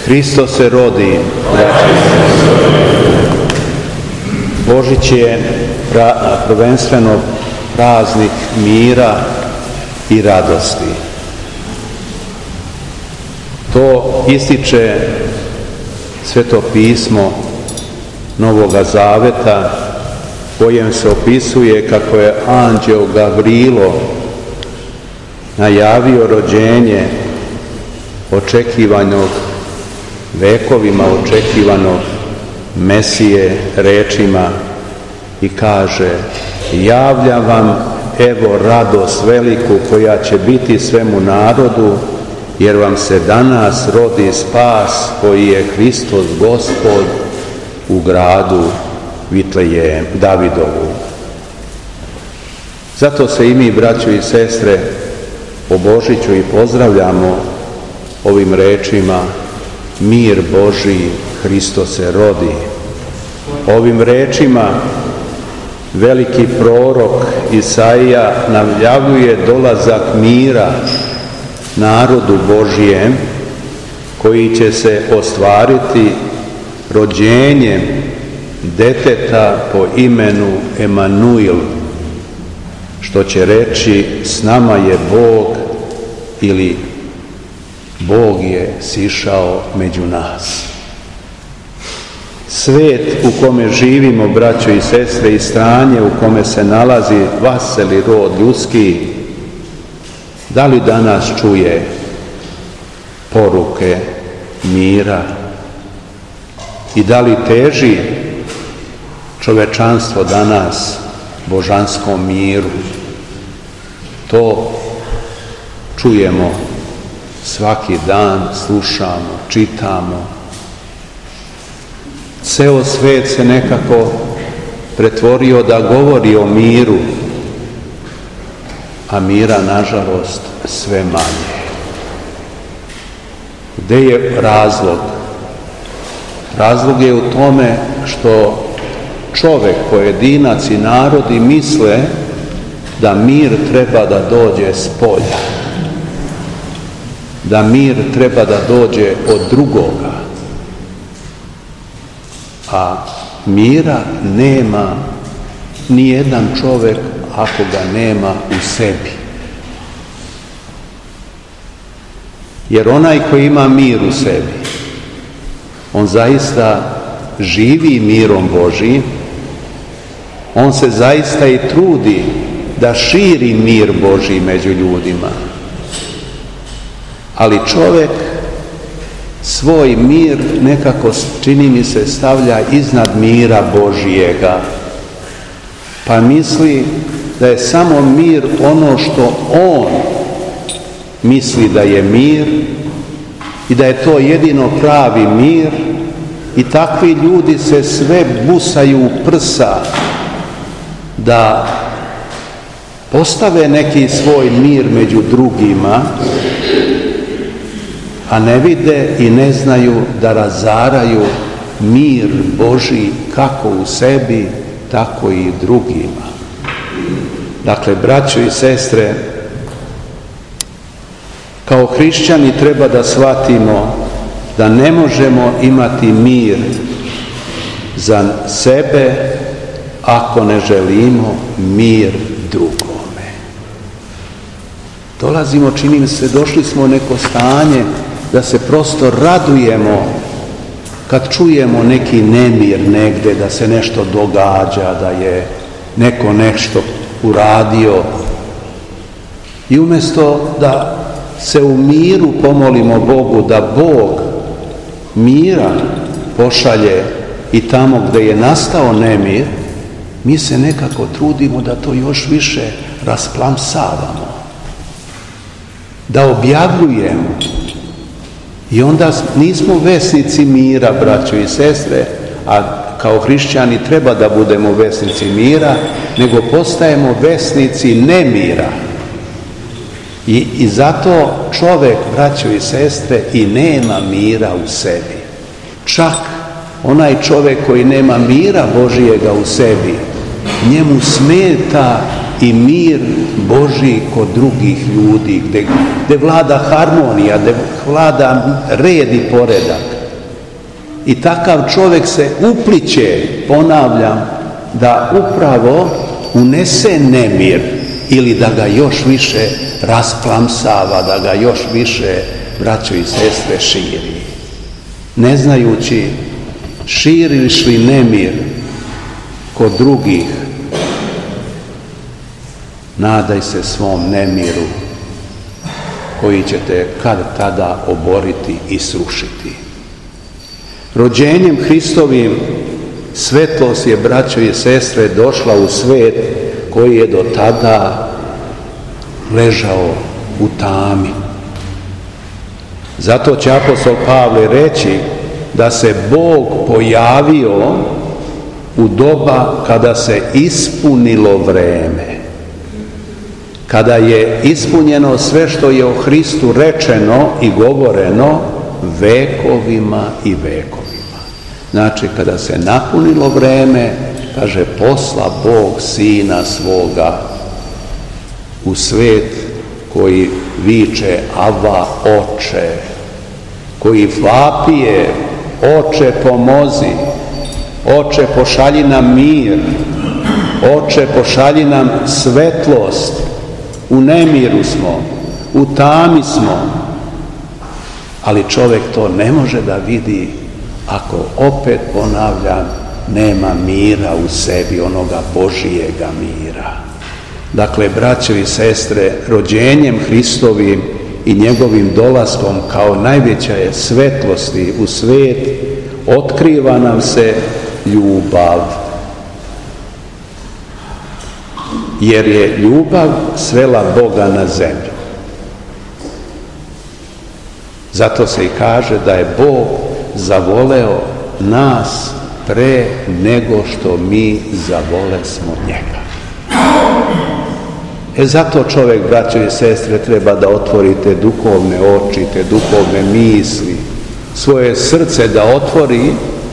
Hristos se rodi. Božić je prvenstveno praznik mira i radosti. To ističe Sveto pismo Novoga Zaveta, kojem se opisuje kako je anđeo Gavrilo najavio rođenje očekivanog, vekovima očekivanog Mesije rečima i kaže: javljam vam evo radost veliku koja će biti svemu narodu, jer vam se danas rodi spas koji je Hristos Gospod u gradu Vitlejem, Davidovu. Zato se i mi, braćo i sestre, po Božiću i pozdravljamo ovim rečima: mir Božji, Hristos se rodi. Ovim rečima veliki prorok Isaija najavljuje dolazak mira narodu Božijem, koji će se ostvariti rođenjem deteta po imenu Emanuil, što će reći s nama je Bog, ili Bog je sišao među nas. Svet u kome živimo, braćo i sestre, i stanje u kome se nalazi vaseli rod ljudski, da li danas čuje poruke mira i da li teži čovečanstvo danas božanskom miru? To čujemo svaki dan, slušamo, čitamo. Ceo svet se nekako pretvorio da govori o miru, a mira, nažalost, sve manje. Gde je razlog? Razlog je u tome što čovek, pojedinac i narodi misle da mir treba da dođe s polja, da mir treba da dođe od drugoga, a mira nema ni jedan čovek ako ga nema u sebi. Jer onaj koji ima mir u sebi, on zaista živi mirom Božijim, on se zaista i trudi da širi mir Božji među ljudima. Ali čovjek svoj mir nekako, čini mi se, stavlja iznad mira Božijega, pa misli da je samo mir ono što on misli da je mir i da je to jedino pravi mir, i takvi ljudi se sve busaju u prsa da postave neki svoj mir među drugima, a ne vide i ne znaju da razaraju mir Božji kako u sebi, tako i drugima. Dakle, braćo i sestre, kao hrišćani treba da shvatimo da ne možemo imati mir za sebe ako ne želimo mir drugome. Dolazimo, čini mi se, došli smo u neko stanje da se prosto radujemo kad čujemo neki nemir negde, da se nešto događa, da je neko nešto uradio, i umjesto da se u miru pomolimo Bogu da Bog mira pošalje i tamo gdje je nastao nemir, mi se nekako trudimo da to još više rasplamsavamo, da objavljujemo. I onda nismo vesnici mira, braćo i sestre, a kao hrišćani treba da budemo vesnici mira, nego postajemo vesnici nemira. I zato čovjek, braćo i sestre, i nema mira u sebi. Čak onaj čovjek koji nema mira Božijega u sebi, njemu smeta i mir Božji kod drugih ljudi, gdje vlada harmonija, gdje vlada red i poredak. I takav čovjek se upliće, ponavljam, da upravo unese nemir ili da ga još više rasplamsava, da ga još više, braćo i sestre, širi. Ne znajući širiš li nemir kod drugih, nadaj se svom nemiru koji će te kad tada oboriti i srušiti. Rođenjem Hristovim svetlost je, braćo i sestre, došla u svet koji je do tada ležao u tami. Zato će apostol Pavle reći da se Bog pojavio u doba kada se ispunilo vreme. Kada je ispunjeno sve što je o Hristu rečeno i govoreno vekovima i vekovima. Znači, kada se napunilo vreme, kaže, posla Bog Sina svoga u svet koji viče Ava, Oče, koji vapije, Oče pomozi, Oče pošalji nam mir, Oče pošalji nam svetlost, u nemiru smo, u tami smo, ali čovjek to ne može da vidi ako, opet ponavljam, nema mira u sebi, onoga Božijega mira. Dakle, braćo i sestre, rođenjem Hristovim i njegovim dolaskom kao najveća je svetlosti u svijet, otkriva nam se ljubav. Jer je ljubav svela Boga na zemlju. Zato se i kaže da je Bog zavoleo nas pre nego što mi zavole smo njega. Zato čovjek, braćo i sestre, treba da otvori te duhovne oči, te duhovne misli, svoje srce da otvori,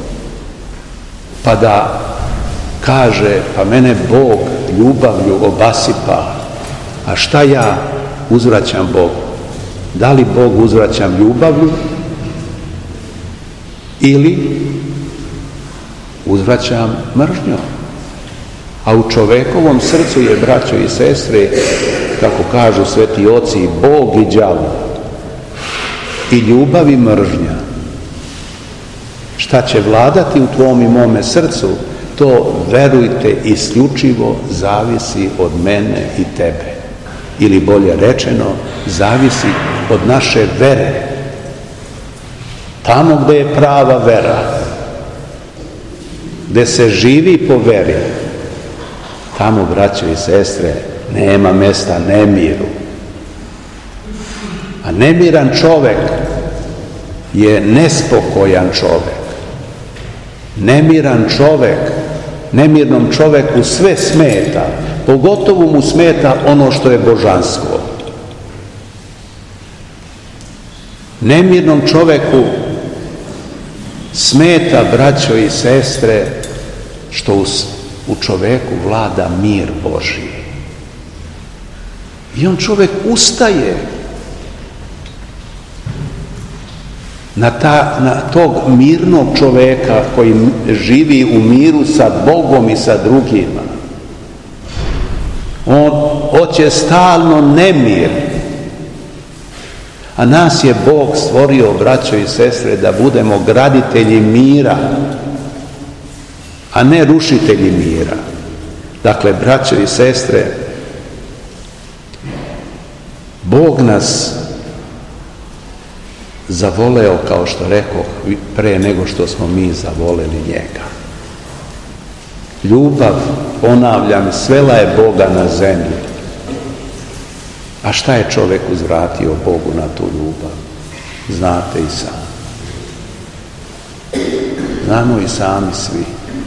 pa da kaže, pa mene Bog ljubavlju obasipa, a šta ja uzvraćam Bogu? Da li Bog uzvraćam ljubavlju ili uzvraćam mržnjom? A u čovekovom srcu je, braćo i sestre, kako kažu sveti oci, Bog i đavo, i ljubav i mržnja. Šta će vladati u tvom i mome srcu, to, verujte, isključivo zavisi od mene i tebe. Ili bolje rečeno, zavisi od naše vere. Tamo gdje je prava vera, gdje se živi po veri, tamo, braćo i sestre, nema mjesta nemiru. A nemiran čovjek je nespokojan čovjek. Nemirnom čovjeku sve smeta, pogotovo mu smeta ono što je božansko. Nemirnom čovjeku smeta, braćo i sestre, što u čovjeku vlada mir Božji. I on, čovjek, ustaje na tog mirnog čovjeka koji živi u miru sa Bogom i sa drugima. On hoće stalno nemir. A nas je Bog stvorio, braćo i sestre, da budemo graditelji mira, a ne rušitelji mira. Dakle, braćo i sestre, Bog nas zavoleo, kao što rekoh, pre nego što smo mi zavoleli njega. Ljubav, ponavljam, svela je Boga na zemlju. A šta je čovjek uzvratio Bogu na tu ljubav? Znate i sami. Znamo i sami svi.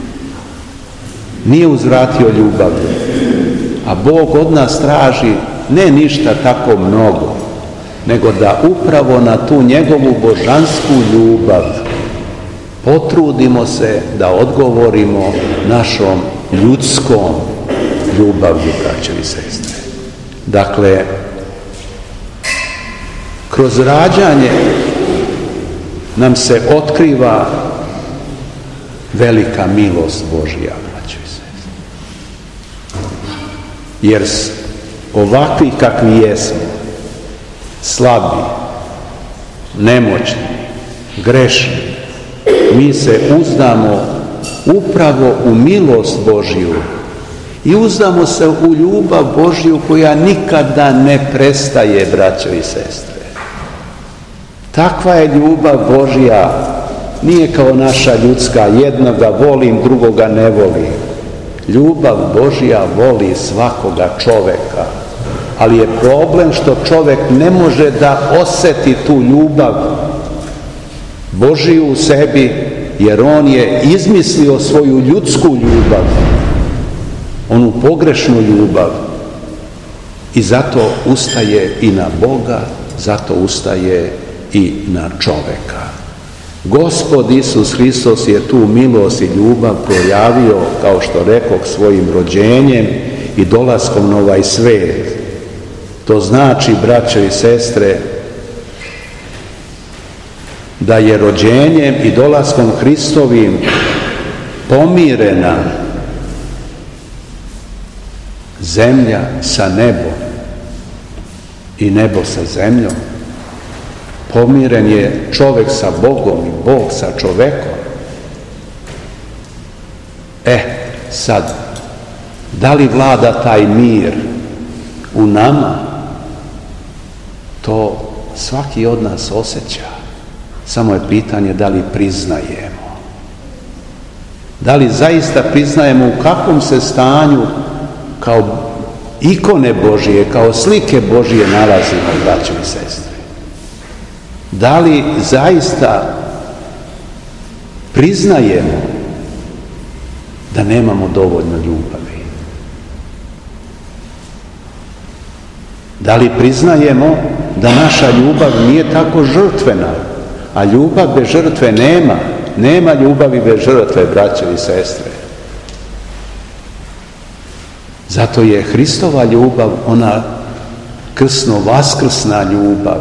Nije uzvratio ljubavlju, a Bog od nas traži ne ništa tako mnogo, nego da upravo na tu njegovu božansku ljubav potrudimo se da odgovorimo našom ljudskom ljubavlju, braćo i sestre. Dakle, kroz rađanje nam se otkriva velika milost Božja, braćo i sestre. Jer ovakvi kakvi jesmo, slabi, nemoćni, grešni, mi se uzdamo upravo u milost Božju i uzdamo se u ljubav Božju koja nikada ne prestaje, braćo i sestre. Takva je ljubav Božja, nije kao naša ljudska, jednoga volim, drugoga ne volim. Ljubav Božja voli svakoga čoveka, ali je problem što čovek ne može da osjeti tu ljubav Božiju u sebi, jer on je izmislio svoju ljudsku ljubav, onu pogrešnu ljubav, i zato ustaje i na Boga, zato ustaje i na čoveka. Gospod Isus Hristos je tu milost i ljubav projavio, kao što rekoh, svojim rođenjem i dolaskom na ovaj svet. To znači, braćo i sestre, da je rođenjem i dolaskom Hristovim pomirena zemlja sa nebom i nebo sa zemljom. Pomiren je čovek sa Bogom i Bog sa čovekom. Sad, da li vlada taj mir u nama? To svaki od nas osjeća. Samo je pitanje da li priznajemo. Da li zaista priznajemo u kakvom se stanju kao ikone Božije, kao slike Božije nalazimo, braćo i sestre? Da li zaista priznajemo da nemamo dovoljno ljubavi? Da li priznajemo da naša ljubav nije tako žrtvena? A ljubav bez žrtve nema. Nema ljubavi bez žrtve, braćo i sestre. Zato je Hristova ljubav ona krsno-vaskrsna ljubav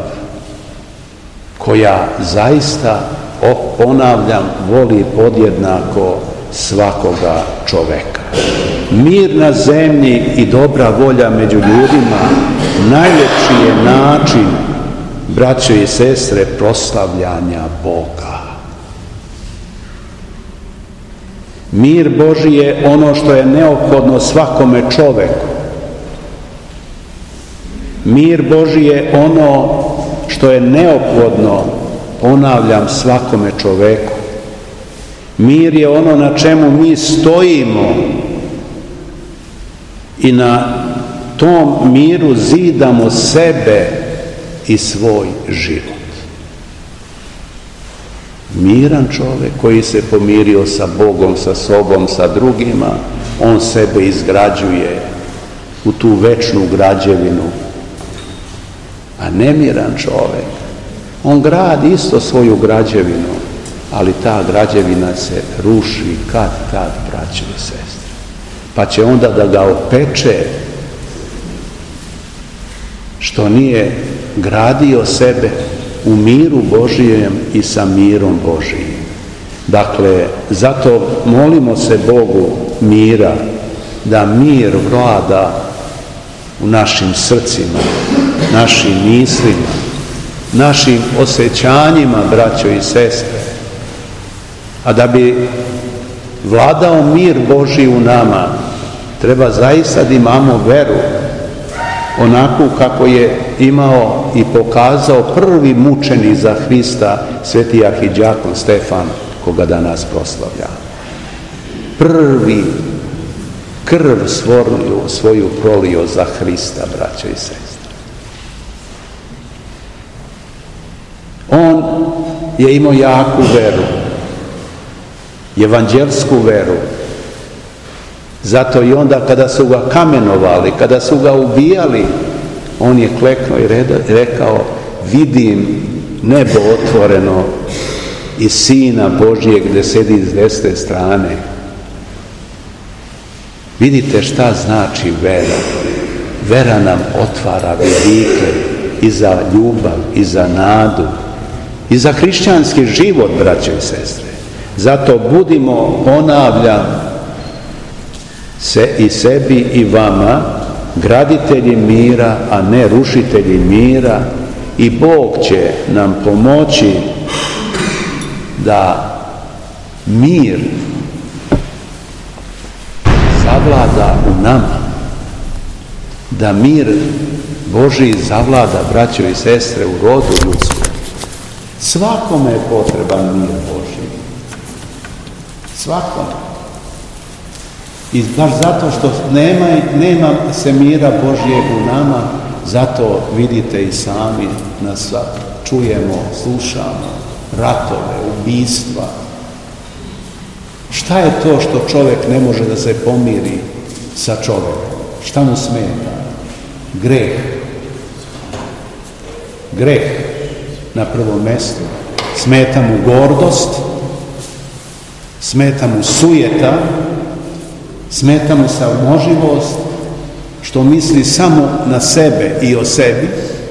koja zaista, ponavljam, voli podjednako svakoga čoveka. Mir na zemlji i dobra volja među ljudima najljepši je način, braćo i sestre, proslavljanja Boga. Mir Božji je ono što je neophodno svakome čoveku. Mir Božji je ono što je neophodno, ponavljam, svakome čoveku. Mir je ono na čemu mi stojimo i na tom miru zidamo sebe i svoj život. Miran čovjek koji se pomirio sa Bogom, sa sobom, sa drugima, on sebe izgrađuje u tu večnu građevinu. A nemiran čovjek, on gradi isto svoju građevinu, ali ta građevina se ruši kad, braćo i sestre. Pa će onda da ga opeče što nije gradio sebe u miru Božijem i sa mirom Božijim. Dakle, zato molimo se Bogu mira, da mir vlada u našim srcima, našim mislima, našim osjećanjima, braćo i sestre. A da bi vladao mir Božji u nama, treba zaista da imamo veru, onakvu kako je imao i pokazao prvi mučenik za Hrista, sveti arhidjakon Stefan, koga danas proslavlja. Prvi krv svoju prolio za Hrista, braćo i sestre. On je imao jaku veru, evanđelsku veru. Zato i onda kada su ga kamenovali, kada su ga ubijali, on je kleknuo i rekao: vidim nebo otvoreno i Sina Božijeg gdje sedi s desne strane. Vidite šta znači vera. Vera nam otvara vidike i za ljubav, i za nadu, i za hrišćanski život, braćo i sestre. Zato budimo, ponavljam, se i sebi i vama, graditelji mira, a ne rušitelji mira, i Bog će nam pomoći da mir zavlada u nama, da mir Božji zavlada, braćo i sestre, u rodu ljudskom. Svakome je potreban mir Božji. Svakome. I baš zato što nema se mira Božjeg u nama, zato vidite i sami nas čujemo, slušamo, ratove, ubistva. Šta je to što čovjek ne može da se pomiri sa čovjekom? Šta mu smeta? Greh. Greh na prvom mjestu. Smeta mu gordost, smeta mu sujeta, smeta mu samoživost, što misli samo na sebe i o sebi.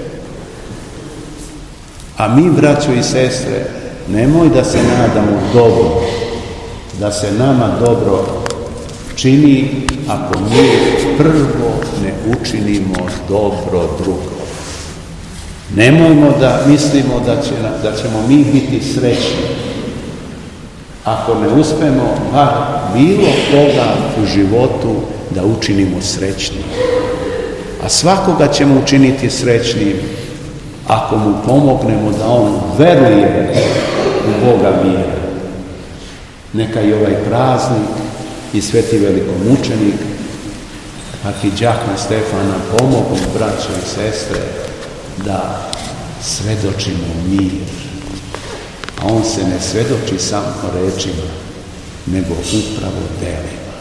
A mi, braćo i sestre, nemoj da se nadamo dobro, da se nama dobro čini ako mi prvo ne učinimo dobro drugo. Nemojmo da mislimo da ćemo mi biti srećni ako ne uspemo bar bilo koga u životu da učinimo srećnim. A svakoga ćemo učiniti srećnim ako mu pomognemo da on veruje u Boga mira. Neka i ovaj praznik i sveti velikomučenik arhidijakon Stefan nam pomogu, braćo i sestre, da svedočimo mir. A on se ne svedoči samo rečima, nego upravo delima.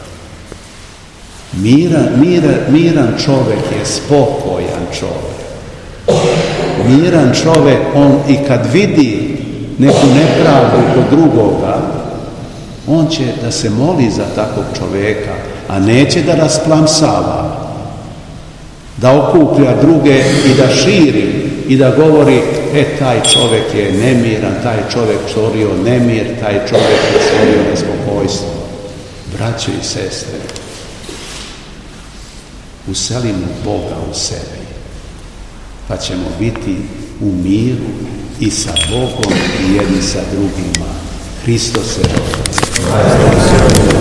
Miran čovjek je spokojan čovjek. Miran čovjek, on i kad vidi neku nepravdu kod drugoga, on će da se moli za takvog čovjeka, a neće da rasplamsava, da okuplja druge i da širi i da govori, taj čovjek je nemiran, taj čovjek stvorio nemir, taj čovjek je stvorio nespokojstvo. Braćo i sestre, uselimo Boga u sebi, pa ćemo biti u miru i sa Bogom i jedni sa drugima. Hristos se rodi.